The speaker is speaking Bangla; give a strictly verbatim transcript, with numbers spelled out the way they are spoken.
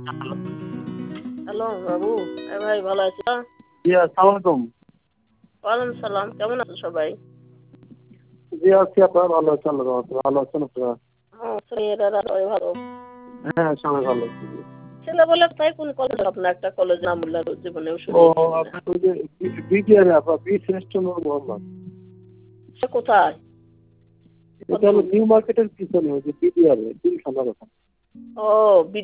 হ্যালো বাবু, এ ভাই ভালো আছো? জি আসসালামু আলাইকুম। ওয়ালাইকুম সালাম। কেমন আছো সবাই? জি আছি আপা, ভালো আছি আল্লাহর রহমতে। ভালো আছেন আপনারা? হ্যাঁ, ছেলেরা সবাই ভালো। হ্যাঁ, সবাই ভালো আছি। ছেলে বলে তাই কোন কলেজ আপনার একটা কলেজ নাম বললেন জীবনেও ও শুনেছি মনে হয়। আপনার ওই যে বিডিআর আপা, বি শ্রেষ্ঠ নূর মোহাম্মদ। সে কোথায়? কত এটা হলো দূর? নিউ মার্কেটের পিছনে ওই যে বিডিআর তিনখানা রকম। ও